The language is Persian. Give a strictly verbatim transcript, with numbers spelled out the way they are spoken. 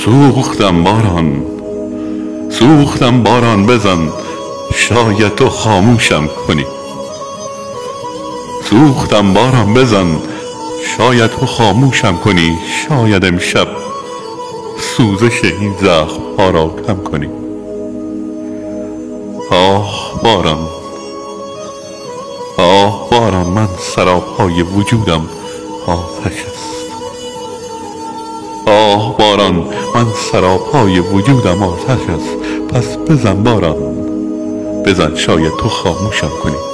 سوختم باران، سوختم باران بزن، شاید تو خاموشم کنی. سوختم باران بزن، شاید تو خاموشم کنی. شاید امشب سوزش این زخم ها را کم کنی. آه باران، آه باران، من سراپای وجودم آتش است. آه باران، من سراپای وجودم آتش است. پس بزن باران، بزن، شاید تو خاموشم کنی.